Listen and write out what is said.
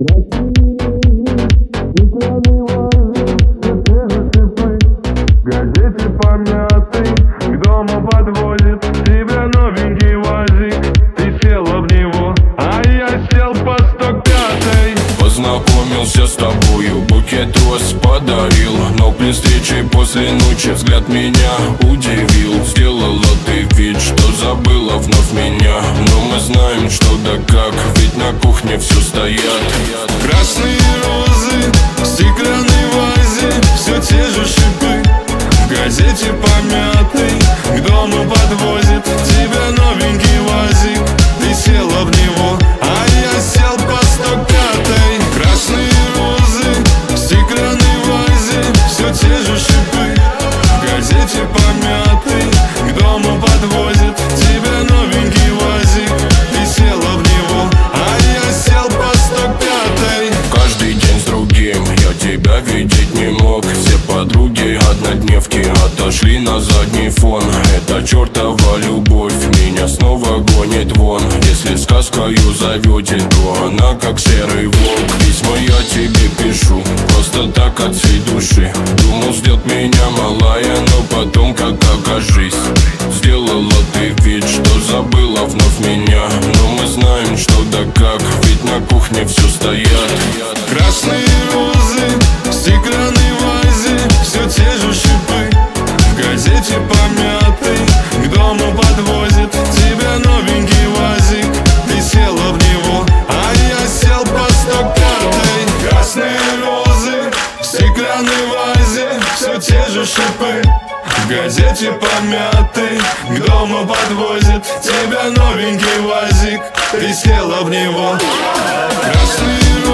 Газете помятый, к дому подвозит тебя новенький УАЗик. Ты села в него, а я сел по 105-й. Познакомился с тобою, букет роз подарил, но при встрече после ночи взгляд меня удивил. Сделала ты вид, что забыла вновь меня, но мы знаем, что да как, ведь на кухне все стоят. Красные розы в стеклянной вазе, все те же шипы. В газете помятый, к дому подвозит тебя новенький УАЗик. Ты села в него, а я сел по 105-й. Красные розы в стеклянной вазе, все те же шипы. В газете помятый, к дому подвозит тебя новенький УАЗик. Ты села в него, а я сел по 105-й. Каждый день с другим я тебя видеть не мог. Все подруги однодневки отошли на задний фон. Эта чертова любовь меня снова гонит вон. Если сказкою зовете, то она как серый волк. Письма я тебе пишу просто так от всей души. Думал, ждет меня малая, но потом как окажись. Сделала ты вид, что забыла вновь меня, но мы знаем, что да как, ведь на кухне все стоят. Красные розы в стеклянной вазе, все те же шипы. В газете помятый, к дому подвозит тебя новенький УАЗик. Ты села в него, а я сел по 105-й. Красные розы в стеклянной вазе, все те же шипы. В газете помятый, к дому подвозит тебя новенький УАЗик. Ты села в него. Красные розы